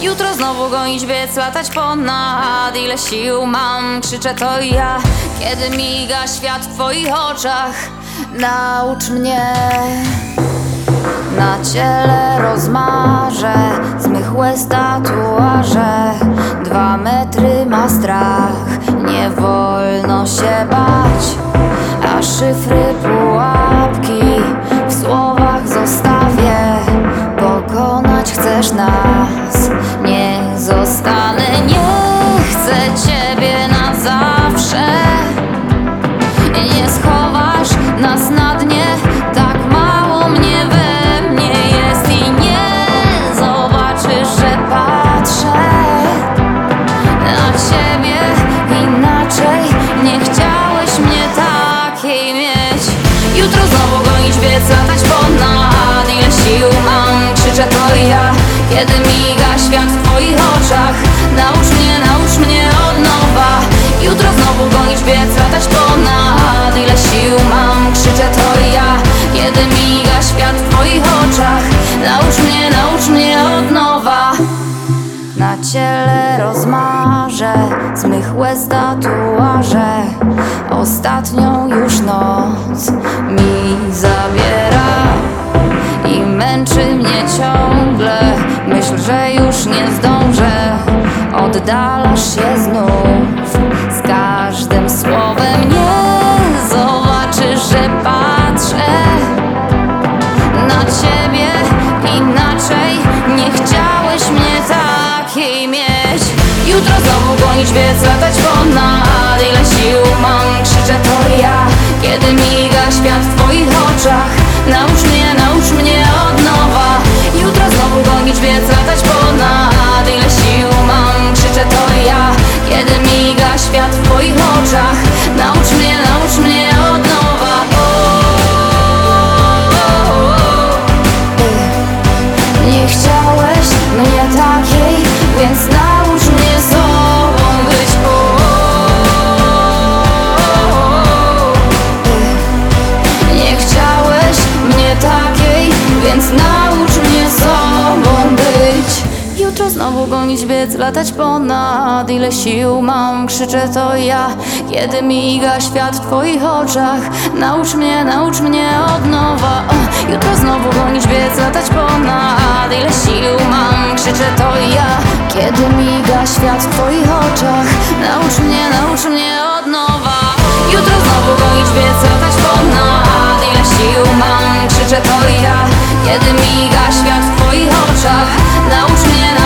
Jutro znowu gonić, biec, latać ponad. Ile sił mam, krzyczę to ja, kiedy miga świat w twoich oczach. Naucz mnie. Na ciele rozmarze z mych łez tatuaże. 2 metry ma strach, nie wolno się bać. A szyfry, pułapki w słowach zostawię. Pokonać chcesz nas, nie zostanę. Nie chcę ciebie na zawsze. Nie schowasz nas na dnie, tak mało mnie we mnie jest. I nie zobaczysz, że patrzę na ciebie inaczej. Nie chciałeś mnie takiej mieć. Jutro znowu gonić, biec, latać ponad. Ile sił mam, krzyczę to ja, kiedy miga świat w twoich oczach. Naucz mnie od nowa. Jutro znowu gonić, biec, latać ponad. Ile sił mam, krzyczę to ja, kiedy miga świat w twoich oczach. Naucz mnie od nowa. Na ciele rozmarze z mych łez tatuaże. Ostatnią już noc mi zabiera i męczy mnie ciągle myśl, że już nie zdążę. Oddalasz się znów z każdym słowem. Nie zobaczysz, że patrzę na ciebie inaczej. Nie chciałeś mnie takiej mieć. Jutro znowu gonić, biec, latać ponad. Ile sił mam, krzyczę to ja, kiedy miga świat w twoich oczach. Naucz mnie od nowa. Jutro znowu gonić, biec, latać ponad. Ile sił mam, krzyczę to ja, kiedy miga świat w twoich oczach. Naucz mnie od nowa. Nie chciałeś mnie takiej, więc naucz mnie sobą być. Nie chciałeś mnie takiej, więc naucz mnie sobą być. Jutro znowu gonić, biec, latać ponad. Ile sił mam, krzyczę to ja, kiedy miga świat w twoich oczach. Naucz mnie od nowa. Jutro znowu gonić, biec, latać ponad. Ile sił mam, krzyczę to ja, kiedy miga świat w twoich oczach. Naucz mnie od nowa. Jutro znowu gonić, biec, latać ponad. Ile sił mam, krzyczę to ja, kiedy miga świat w twoich oczach. Naucz mnie